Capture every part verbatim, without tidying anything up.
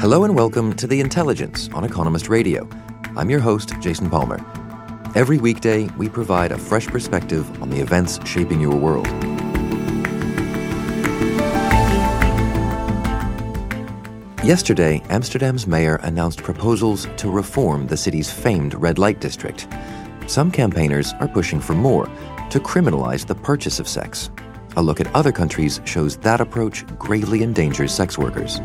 Hello and welcome to The Intelligence on Economist Radio. I'm your host, Jason Palmer. Every weekday, we provide a fresh perspective on the events shaping your world. Yesterday, Amsterdam's mayor announced proposals to reform the city's famed red light district. Some campaigners are pushing for more, to criminalize the purchase of sex. A look at other countries shows that approach gravely endangers sex workers.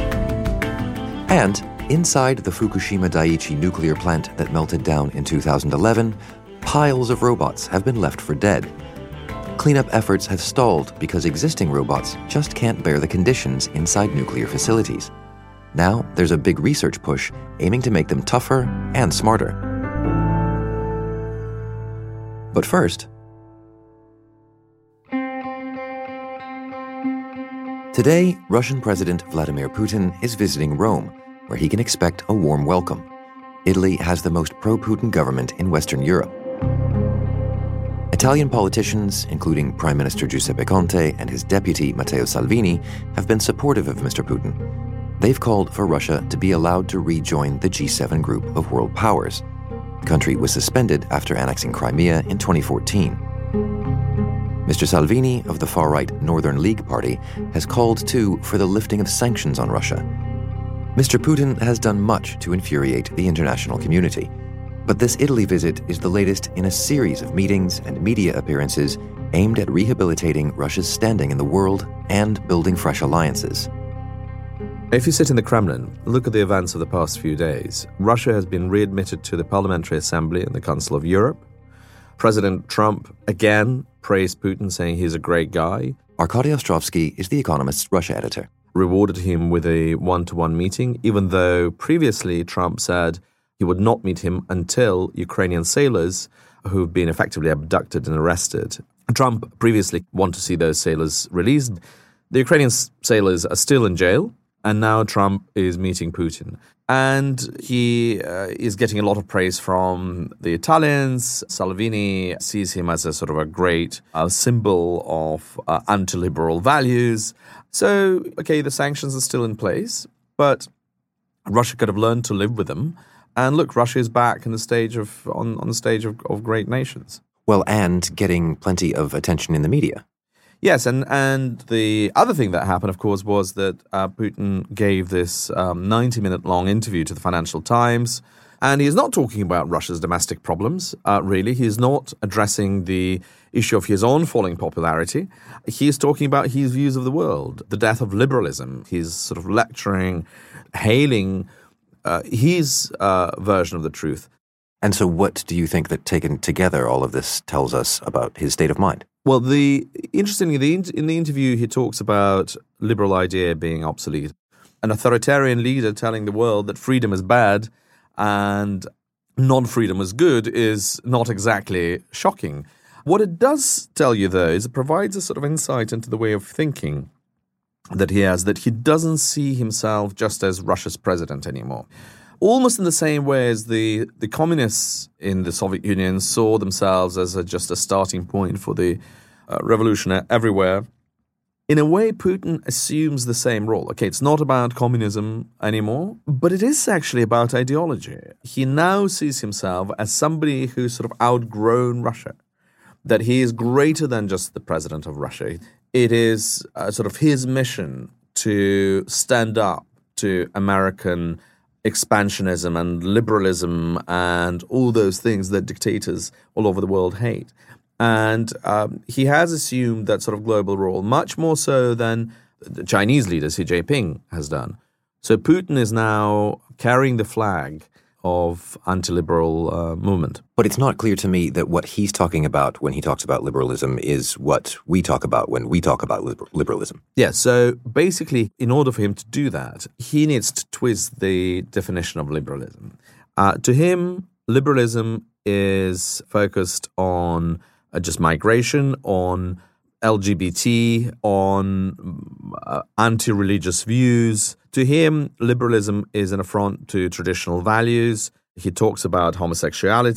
And inside the Fukushima Daiichi nuclear plant that melted down in two thousand eleven, piles of robots have been left for dead. Cleanup efforts have stalled because existing robots just can't bear the conditions inside nuclear facilities. Now there's a big research push aiming to make them tougher and smarter. But first, today, Russian President Vladimir Putin is visiting Rome, where he can expect a warm welcome. Italy has the most pro-Putin government in Western Europe. Italian politicians, including Prime Minister Giuseppe Conte and his deputy Matteo Salvini, have been supportive of Mister Putin. They've called for Russia to be allowed to rejoin the G seven group of world powers. The country was suspended after annexing Crimea in twenty fourteen. Mister Salvini of the far-right Northern League Party has called, too, for the lifting of sanctions on Russia. Mister Putin has done much to infuriate the international community. But this Italy visit is the latest in a series of meetings and media appearances aimed at rehabilitating Russia's standing in the world and building fresh alliances. If you sit in the Kremlin, look at the events of the past few days. Russia has been readmitted to the Parliamentary Assembly and the Council of Europe. President Trump again praised Putin, saying he's a great guy. Arkady Ostrovsky is The Economist's Russia editor. Rewarded him with a one-to-one meeting, even though previously Trump said he would not meet him until Ukrainian sailors who've been effectively abducted and arrested. Trump previously wanted to see those sailors released. The Ukrainian sailors are still in jail, and now Trump is meeting Putin. And he uh, is getting a lot of praise from the Italians. Salvini sees him as a sort of a great uh, symbol of uh, anti-liberal values. So, okay, the sanctions are still in place, but Russia could have learned to live with them. And look, Russia is back in the stage of on, on the stage of, of great nations. Well, and getting plenty of attention in the media. Yes, and, and the other thing that happened, of course, was that uh, Putin gave this um, ninety-minute-long interview to the Financial Times, and he is not talking about Russia's domestic problems, uh, really. He is not addressing the issue of his own falling popularity. He is talking about his views of the world, the death of liberalism. He's sort of lecturing, hailing uh, his uh, version of the truth. And so what do you think that taken together all of this tells us about his state of mind? Well, the interestingly, the, in the interview, he talks about liberal idea being obsolete. An authoritarian leader telling the world that freedom is bad and non-freedom is good is not exactly shocking. What it does tell you, though, is it provides a sort of insight into the way of thinking that he has, that he doesn't see himself just as Russia's president anymore. Almost in the same way as the, the communists in the Soviet Union saw themselves as a, just a starting point for the uh, revolution everywhere. In a way, Putin assumes the same role. Okay, it's not about communism anymore, but it is actually about ideology. He now sees himself as somebody who's sort of outgrown Russia, that he is greater than just the president of Russia. It is uh, sort of his mission to stand up to American expansionism and liberalism and all those things that dictators all over the world hate. And um, he has assumed that sort of global role, much more so than the Chinese leader Xi Jinping has done. So Putin is now carrying the flag of anti-liberal uh, movement. But it's not clear to me that what he's talking about when he talks about liberalism is what we talk about when we talk about liber- liberalism. Yeah, so basically, in order for him to do that, he needs to twist the definition of liberalism. Uh, to him, liberalism is focused on uh, just migration, on L G B T, on uh, anti-religious views. To him, liberalism is an affront to traditional values. He talks about homosexuality.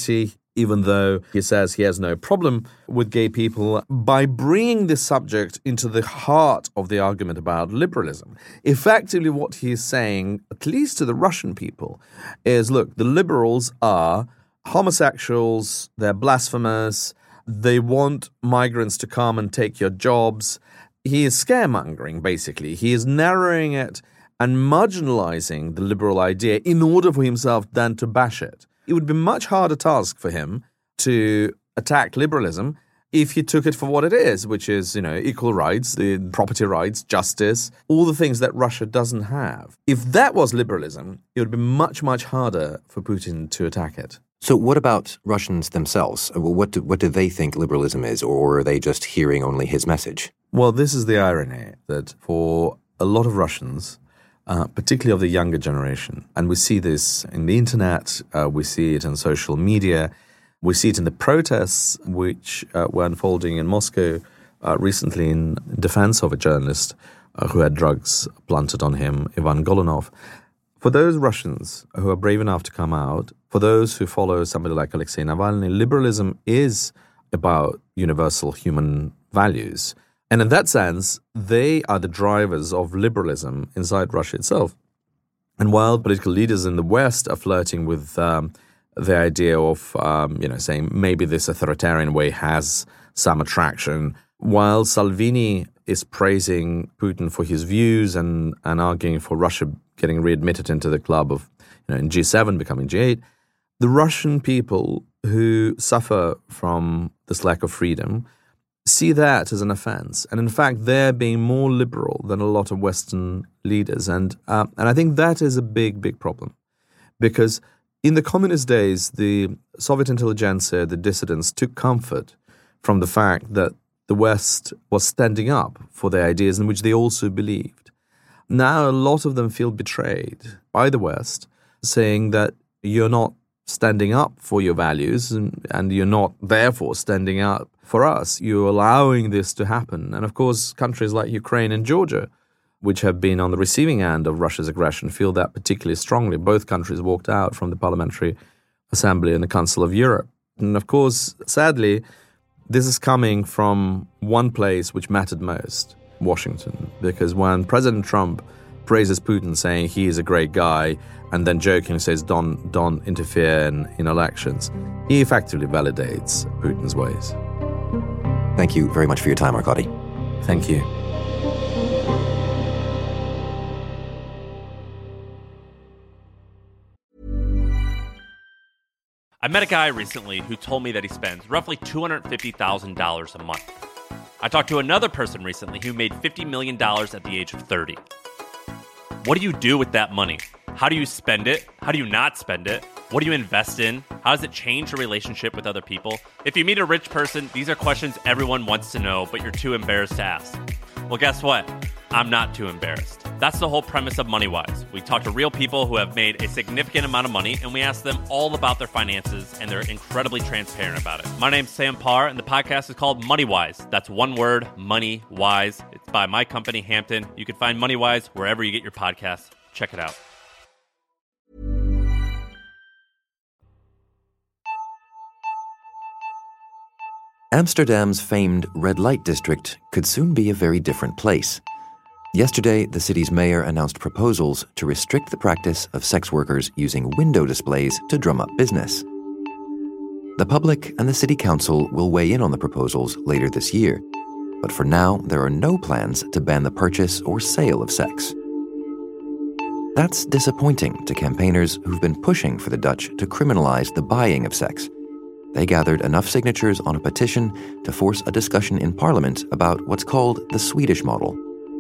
even though he says he has no problem with gay people, by bringing this subject into the heart of the argument about liberalism. Effectively, what he is saying, at least to the Russian people, is, look, the liberals are homosexuals, they're blasphemous, they want migrants to come and take your jobs. He is scaremongering, basically. He is narrowing it and marginalizing the liberal idea in order for himself then to bash it. It would be a much harder task for him to attack liberalism if he took it for what it is, which is, you know, equal rights, the property rights, justice, all the things that Russia doesn't have. If that was liberalism, it would be much, much harder for Putin to attack it. So what about Russians themselves? What do, what do they think liberalism is, or are they just hearing only his message? Well, this is the irony, that for a lot of Russians, uh, particularly of the younger generation, and we see this in the internet, uh, we see it in social media, we see it in the protests which uh, were unfolding in Moscow uh, recently in defense of a journalist uh, who had drugs planted on him, Ivan Golunov. For those Russians who are brave enough to come out, for those who follow somebody like Alexei Navalny, liberalism is about universal human values. And in that sense, they are the drivers of liberalism inside Russia itself. And while political leaders in the West are flirting with um, the idea of, um, you know, saying maybe this authoritarian way has some attraction, while Salvini is praising Putin for his views and, and arguing for Russia getting readmitted into the club of, you know, in G seven becoming G eight, the Russian people who suffer from this lack of freedom see that as an offense. And in fact, they're being more liberal than a lot of Western leaders. And uh, and I think that is a big, big problem. Because in the communist days, the Soviet intelligentsia, the dissidents, took comfort from the fact that the West was standing up for their ideas in which they also believed. Now, a lot of them feel betrayed by the West, saying that you're not standing up for your values and, and you're not, therefore, standing up for us. You're allowing this to happen. And, of course, countries like Ukraine and Georgia, which have been on the receiving end of Russia's aggression, feel that particularly strongly. Both countries walked out from the Parliamentary Assembly and the Council of Europe. And, of course, sadly, this is coming from one place which mattered most, Washington, because when President Trump praises Putin, saying he is a great guy, and then jokingly says don't, don't interfere in, in elections, he effectively validates Putin's ways. Thank you very much for your time, Arkady. Thank you. I met a guy recently who told me that he spends roughly two hundred fifty thousand dollars a month. I talked to another person recently who made fifty million dollars at the age of thirty. What do you do with that money? How do you spend it? How do you not spend it? What do you invest in? How does it change your relationship with other people? If you meet a rich person, these are questions everyone wants to know, but you're too embarrassed to ask. Well, guess what? I'm not too embarrassed. That's the whole premise of MoneyWise. We talk to real people who have made a significant amount of money, and we ask them all about their finances, and they're incredibly transparent about it. My name's Sam Parr, and the podcast is called MoneyWise. That's one word, MoneyWise. It's by my company, Hampton. You can find MoneyWise wherever you get your podcasts. Check it out. Amsterdam's famed red light district could soon be a very different place. Yesterday, the city's mayor announced proposals to restrict the practice of sex workers using window displays to drum up business. The public and the city council will weigh in on the proposals later this year, but for now, there are no plans to ban the purchase or sale of sex. That's disappointing to campaigners who've been pushing for the Dutch to criminalize the buying of sex. They gathered enough signatures on a petition to force a discussion in Parliament about what's called the Swedish model.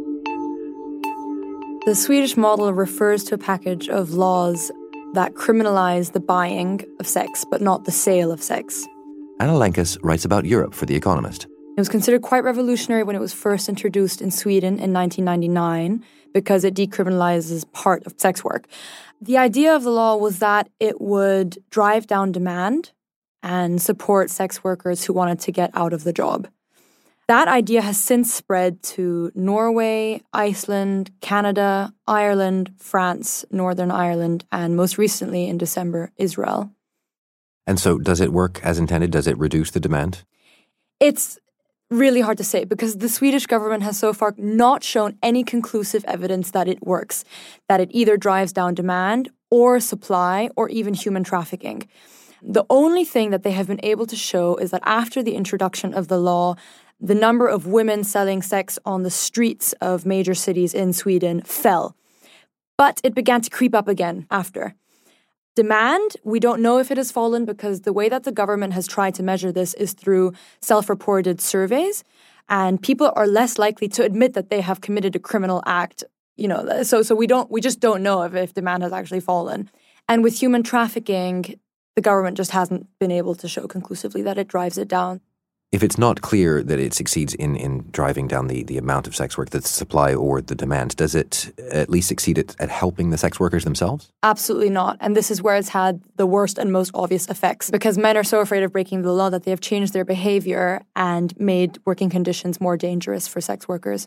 The Swedish model refers to a package of laws that criminalize the buying of sex, but not the sale of sex. Anna Lenkus writes about Europe for The Economist. It was considered quite revolutionary when it was first introduced in Sweden in nineteen ninety-nine because it decriminalizes part of sex work. The idea of the law was that it would drive down demand and support sex workers who wanted to get out of the job. That idea has since spread to Norway, Iceland, Canada, Ireland, France, Northern Ireland, and most recently in December, Israel. And so does it work as intended? Does it reduce the demand? It's really hard to say because the Swedish government has so far not shown any conclusive evidence that it works, that it either drives down demand or supply or even human trafficking. The only thing that they have been able to show is that after the introduction of the law, the number of women selling sex on the streets of major cities in Sweden fell. But it began to creep up again after. Demand, we don't know if it has fallen because the way that the government has tried to measure this is through self-reported surveys, and people are less likely to admit that they have committed a criminal act. You know, so so we don't we just don't know if, if demand has actually fallen. And with human trafficking, the government just hasn't been able to show conclusively that it drives it down. If it's not clear that it succeeds in, in driving down the, the amount of sex work, the supply or the demand, does it at least succeed at, at helping the sex workers themselves? Absolutely not. And this is where it's had the worst and most obvious effects because men are so afraid of breaking the law that they have changed their behavior and made working conditions more dangerous for sex workers.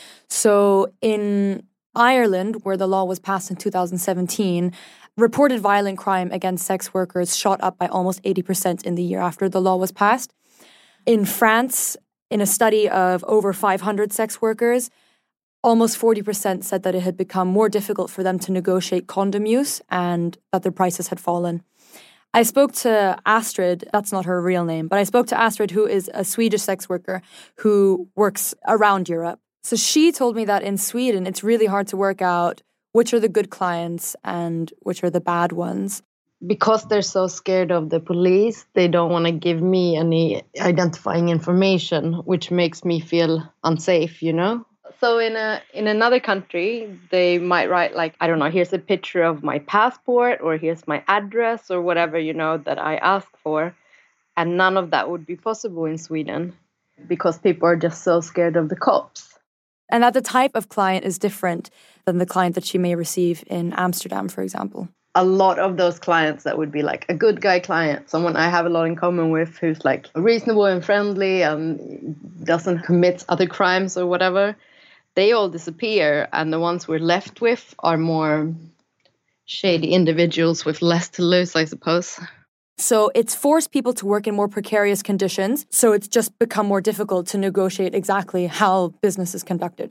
So in Ireland, where the law was passed in two thousand seventeen, reported violent crime against sex workers shot up by almost eighty percent in the year after the law was passed. In France, in a study of over five hundred sex workers, almost forty percent said that it had become more difficult for them to negotiate condom use and that their prices had fallen. I spoke to Astrid, that's not her real name, but I spoke to Astrid, who is a Swedish sex worker who works around Europe. So she told me that in Sweden, it's really hard to work out which are the good clients and which are the bad ones. Because they're so scared of the police, they don't want to give me any identifying information, which makes me feel unsafe, you know? So in a in another country, they might write like, I don't know, here's a picture of my passport or here's my address or whatever, you know, that I asked for. And none of that would be possible in Sweden because people are just so scared of the cops. And that the type of client is different than the client that she may receive in Amsterdam, for example. A lot of those clients that would be like a good guy client, someone I have a lot in common with who's like reasonable and friendly and doesn't commit other crimes or whatever, they all disappear. And the ones we're left with are more shady individuals with less to lose, I suppose. So it's forced people to work in more precarious conditions. So it's just become more difficult to negotiate exactly how business is conducted.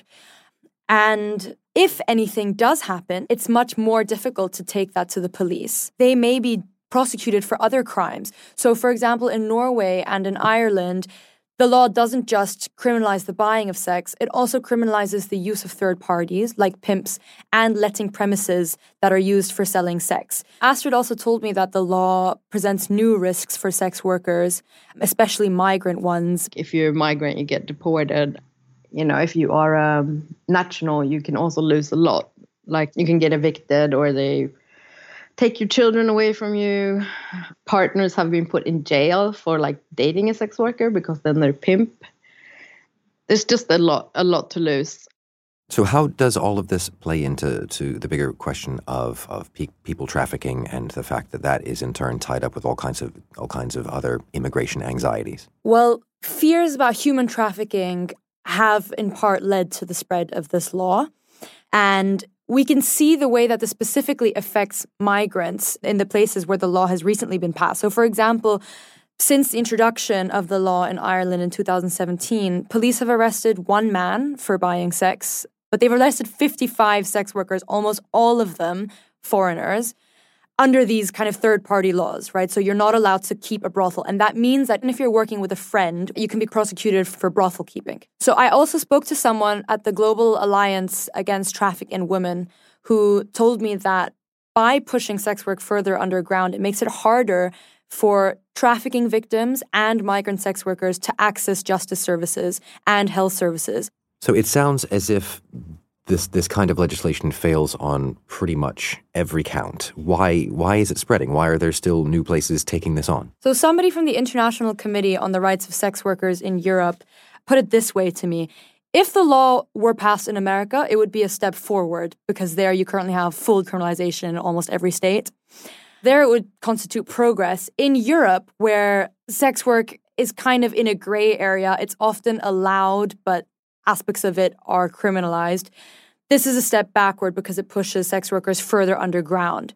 And if anything does happen, it's much more difficult to take that to the police. They may be prosecuted for other crimes. So, for example, in Norway and in Ireland, the law doesn't just criminalize the buying of sex, it also criminalizes the use of third parties, like pimps, and letting premises that are used for selling sex. Astrid also told me that the law presents new risks for sex workers, especially migrant ones. If you're a migrant, you get deported. You know, if you are a national, you can also lose a lot. Like you can get evicted or they take your children away from you. Partners have been put in jail for like dating a sex worker because then they're pimp. There's just a lot, a lot to lose. So how does all of this play into to the bigger question of, of pe- people trafficking and the fact that that is in turn tied up with all kinds of all kinds of other immigration anxieties? Well, fears about human trafficking have in part led to the spread of this law. And we can see the way that this specifically affects migrants in the places where the law has recently been passed. So, for example, since the introduction of the law in Ireland in two thousand seventeen, police have arrested one man for buying sex, but they've arrested fifty-five sex workers, almost all of them foreigners, under these kind of third-party laws, right? So you're not allowed to keep a brothel. And that means that if you're working with a friend, you can be prosecuted for brothel keeping. So I also spoke to someone at the Global Alliance Against Traffic in Women who told me that by pushing sex work further underground, it makes it harder for trafficking victims and migrant sex workers to access justice services and health services. So it sounds as if This this kind of legislation fails on pretty much every count. Why why is it spreading? Why are there still new places taking this on? So somebody from the International Committee on the Rights of Sex Workers in Europe put it this way to me. If the law were passed in America, it would be a step forward because there you currently have full criminalization in almost every state. There it would constitute progress. In Europe, where sex work is kind of in a gray area, it's often allowed, but aspects of it are criminalized. This is a step backward because it pushes sex workers further underground.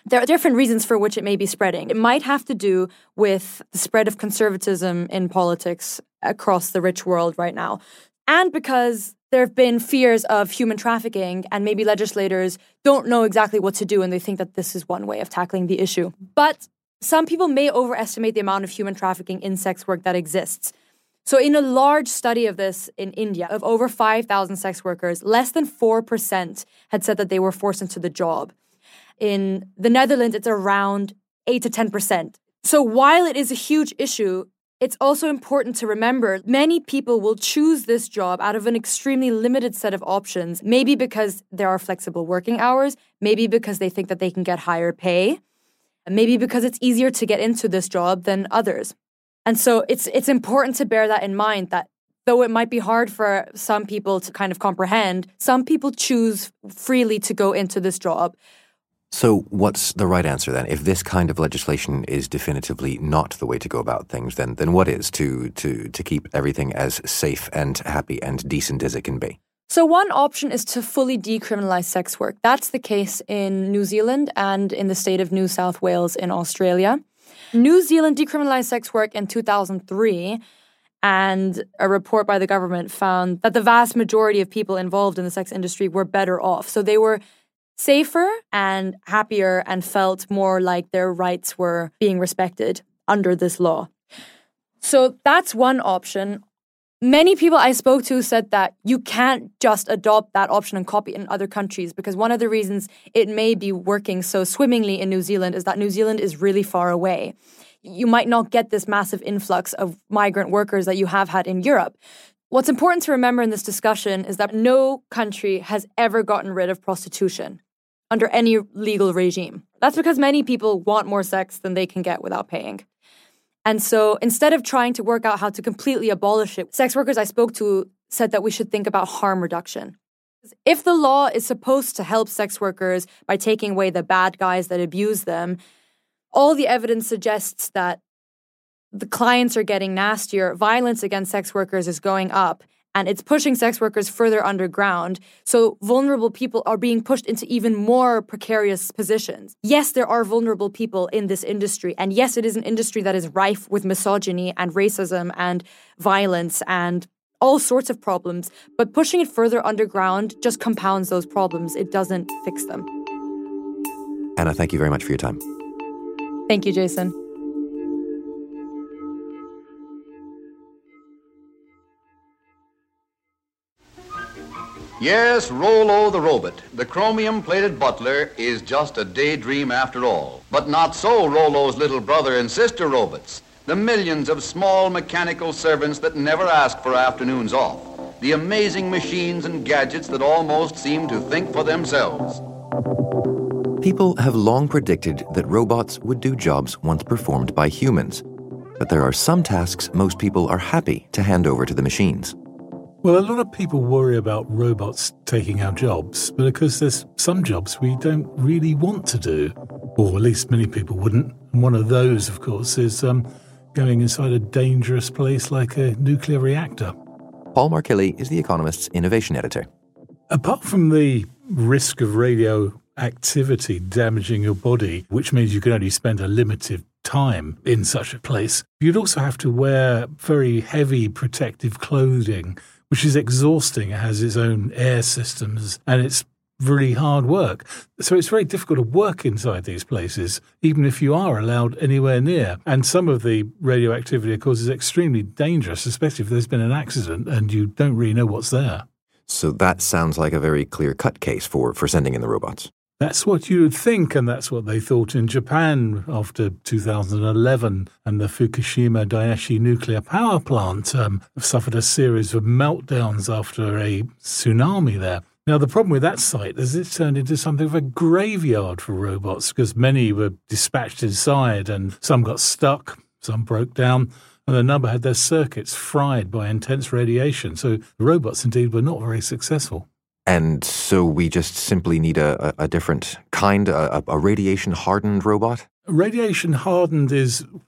There are different reasons for which it may be spreading. It might have to do with the spread of conservatism in politics across the rich world right now. And because there have been fears of human trafficking and maybe legislators don't know exactly what to do and they think that this is one way of tackling the issue. But some people may overestimate the amount of human trafficking in sex work that exists. So in a large study of this in India, of over five thousand sex workers, less than four percent had said that they were forced into the job. In the Netherlands, it's around eight to ten percent. So while it is a huge issue, it's also important to remember many people will choose this job out of an extremely limited set of options, maybe because there are flexible working hours, maybe because they think that they can get higher pay, and maybe because it's easier to get into this job than others. And so it's it's important to bear that in mind, that though it might be hard for some people to kind of comprehend, some people choose freely to go into this job. So what's the right answer then? If this kind of legislation is definitively not the way to go about things, then then what is to to to keep everything as safe and happy and decent as it can be? So one option is to fully decriminalize sex work. That's the case in New Zealand and in the state of New South Wales in Australia. New Zealand decriminalized sex work in two thousand three, and a report by the government found that the vast majority of people involved in the sex industry were better off. So they were safer and happier and felt more like their rights were being respected under this law. So that's one option. Many people I spoke to said that you can't just adopt that option and copy it in other countries, because one of the reasons it may be working so swimmingly in New Zealand is that New Zealand is really far away. You might not get this massive influx of migrant workers that you have had in Europe. What's important to remember in this discussion is that no country has ever gotten rid of prostitution under any legal regime. That's because many people want more sex than they can get without paying. And so instead of trying to work out how to completely abolish it, sex workers I spoke to said that we should think about harm reduction. If the law is supposed to help sex workers by taking away the bad guys that abuse them, all the evidence suggests that the clients are getting nastier, violence against sex workers is going up, and it's pushing sex workers further underground. So vulnerable people are being pushed into even more precarious positions. Yes, there are vulnerable people in this industry. And yes, it is an industry that is rife with misogyny and racism and violence and all sorts of problems. But pushing it further underground just compounds those problems. It doesn't fix them. Anna, thank you very much for your time. Thank you, Jason. Yes, Rollo the robot, the chromium-plated butler, is just a daydream after all. But not so Rollo's little brother and sister robots, the millions of small mechanical servants that never ask for afternoons off, the amazing machines and gadgets that almost seem to think for themselves. People have long predicted that robots would do jobs once performed by humans. But there are some tasks most people are happy to hand over to the machines. Well, a lot of people worry about robots taking our jobs, but because there's some jobs we don't really want to do, or at least many people wouldn't. And one of those, of course, is um, going inside a dangerous place like a nuclear reactor. Paul Markilly is The Economist's innovation editor. Apart from the risk of radioactivity damaging your body, which means you can only spend a limited time in such a place, you'd also have to wear very heavy protective clothing, which is exhausting. It has its own air systems, and it's really hard work. So it's very difficult to work inside these places, even if you are allowed anywhere near. And some of the radioactivity, of course, is extremely dangerous, especially if there's been an accident and you don't really know what's there. So that sounds like a very clear-cut case for, for sending in the robots. That's what you would think, and that's what they thought in Japan after two thousand eleven, and the Fukushima Daiichi nuclear power plant um, suffered a series of meltdowns after a tsunami there. Now, the problem with that site is it turned into something of a graveyard for robots, because many were dispatched inside, and some got stuck, some broke down, and a number had their circuits fried by intense radiation. So the robots, indeed, were not very successful. And so we just simply need a, a, a different kind, a, a radiation-hardened robot? Radiation-hardened is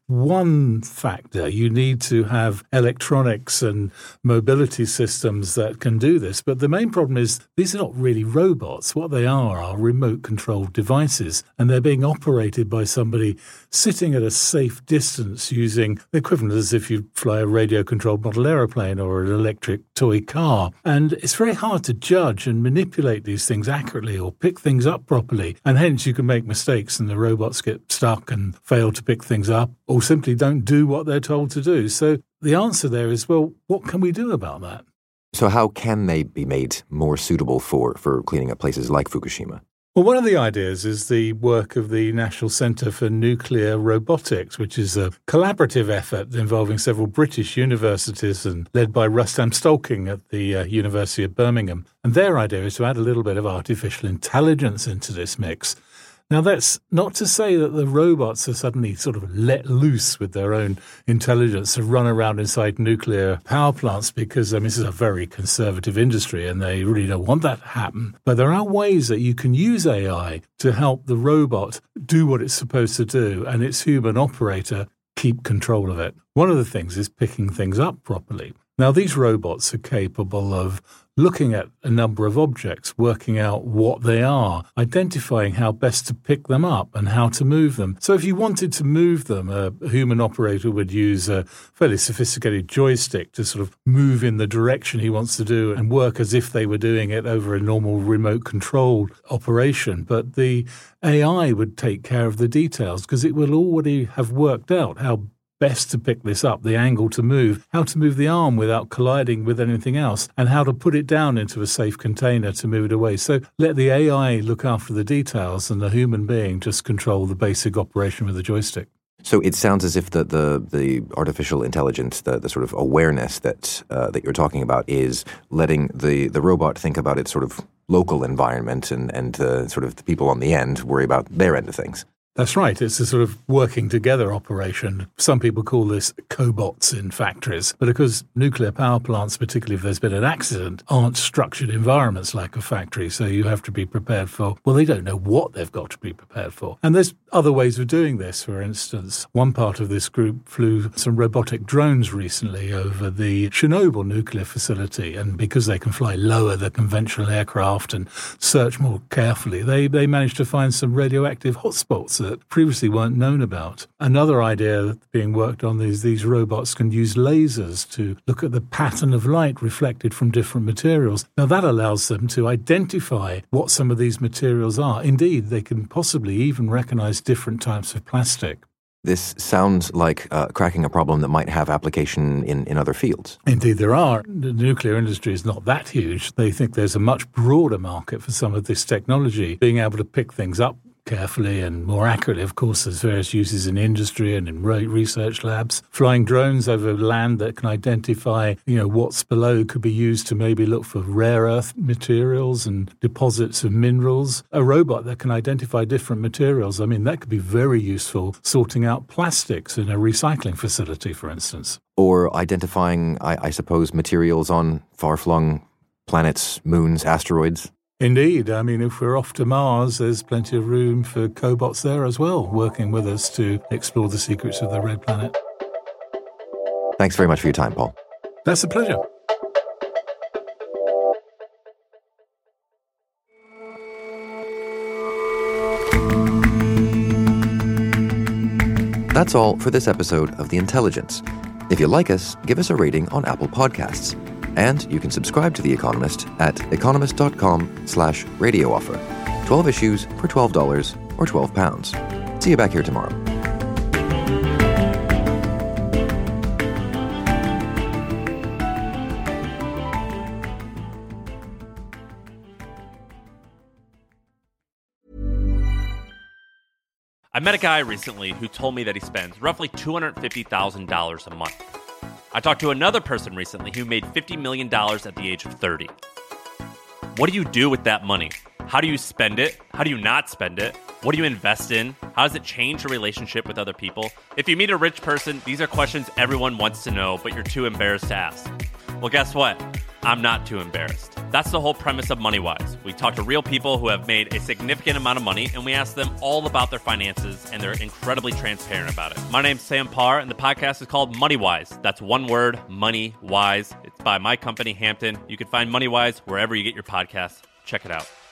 one factor. You need to have electronics and mobility systems that can do this. But the main problem is these are not really robots. What they are are remote-controlled devices, and they're being operated by somebody sitting at a safe distance using the equivalent as if you fly a radio-controlled model aeroplane or an electric toy car. And it's very hard to judge and manipulate these things accurately or pick things up properly. And hence you can make mistakes and the robots get stuck and fail to pick things up or simply don't do what they're told to do. So the answer there is, well, what can we do about that? So how can they be made more suitable for, for cleaning up places like Fukushima? Well, one of the ideas is the work of the National Centre for Nuclear Robotics, which is a collaborative effort involving several British universities and led by Rustam Stolking at the uh, University of Birmingham. And their idea is to add a little bit of artificial intelligence into this mix. Now, that's not to say that the robots are suddenly sort of let loose with their own intelligence to run around inside nuclear power plants because, I mean, this is a very conservative industry and they really don't want that to happen. But there are ways that you can use A I to help the robot do what it's supposed to do and its human operator keep control of it. One of the things is picking things up properly. Now, these robots are capable of looking at a number of objects, working out what they are, identifying how best to pick them up and how to move them. So if you wanted to move them, a human operator would use a fairly sophisticated joystick to sort of move in the direction he wants to do and work as if they were doing it over a normal remote-controlled operation. But the A I would take care of the details because it will already have worked out how best to pick this up, the angle to move, how to move the arm without colliding with anything else, and how to put it down into a safe container to move it away. So let the A I look after the details and the human being just control the basic operation with the joystick. So it sounds as if the the, the artificial intelligence, the, the sort of awareness that uh, that you're talking about is letting the, the robot think about its sort of local environment and, and uh, sort of the people on the end worry about their end of things. That's right. It's a sort of working together operation. Some people call this cobots in factories. But because nuclear power plants, particularly if there's been an accident, aren't structured environments like a factory. So you have to be prepared for, well, they don't know what they've got to be prepared for. And there's other ways of doing this. For instance, one part of this group flew some robotic drones recently over the Chernobyl nuclear facility. And because they can fly lower than conventional aircraft and search more carefully, they, they managed to find some radioactive hotspots that previously weren't known about. Another idea that's being worked on is these robots can use lasers to look at the pattern of light reflected from different materials. Now that allows them to identify what some of these materials are. Indeed, they can possibly even recognize different types of plastic. This sounds like uh, cracking a problem that might have application in, in other fields. Indeed, there are. The nuclear industry is not that huge. They think there's a much broader market for some of this technology, being able to pick things up carefully and more accurately. Of course, there's various uses in industry and in research labs. Flying drones over land that can identify, you know, what's below could be used to maybe look for rare earth materials and deposits of minerals. A robot that can identify different materials, I mean, that could be very useful sorting out plastics in a recycling facility, for instance. Or identifying, I, I suppose, materials on far-flung planets, moons, asteroids. Indeed. I mean, if we're off to Mars, there's plenty of room for cobots there as well, working with us to explore the secrets of the Red Planet. Thanks very much for your time, Paul. That's a pleasure. That's all for this episode of The Intelligence. If you like us, give us a rating on Apple Podcasts. And you can subscribe to The Economist at economist.com slash radio offer. twelve issues for twelve dollars or twelve pounds. See you back here tomorrow. I met a guy recently who told me that he spends roughly two hundred fifty thousand dollars a month. I talked to another person recently who made fifty million dollars at the age of thirty. What do you do with that money? How do you spend it? How do you not spend it? What do you invest in? How does it change your relationship with other people? If you meet a rich person, these are questions everyone wants to know, but you're too embarrassed to ask. Well, guess what? I'm not too embarrassed. That's the whole premise of MoneyWise. We talk to real people who have made a significant amount of money, and we ask them all about their finances, and they're incredibly transparent about it. My name's Sam Parr, and the podcast is called MoneyWise. That's one word, MoneyWise. It's by my company, Hampton. You can find MoneyWise wherever you get your podcasts. Check it out.